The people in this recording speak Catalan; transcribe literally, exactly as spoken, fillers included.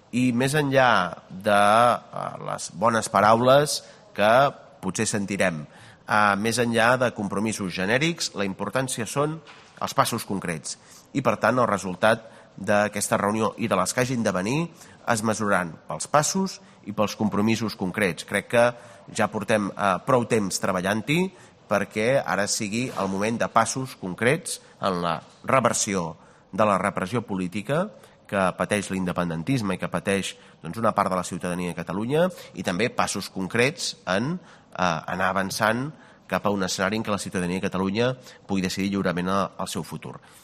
I més enllà de les bones paraules que potser sentirem, més enllà de compromisos genèrics, la importància són els passos concrets. I, per tant, el resultat d'aquesta reunió i de les que hagin de venir es mesuraran pels passos i pels compromisos concrets. Crec que ja portem prou temps treballant-hi perquè ara sigui el moment de passos concrets en la reversió de la repressió política que pateix l'independentisme i que pateix una part de la ciutadania de Catalunya, i també passos concrets en anar avançant cap a un escenari en què la ciutadania de Catalunya pugui decidir lliurement el seu futur.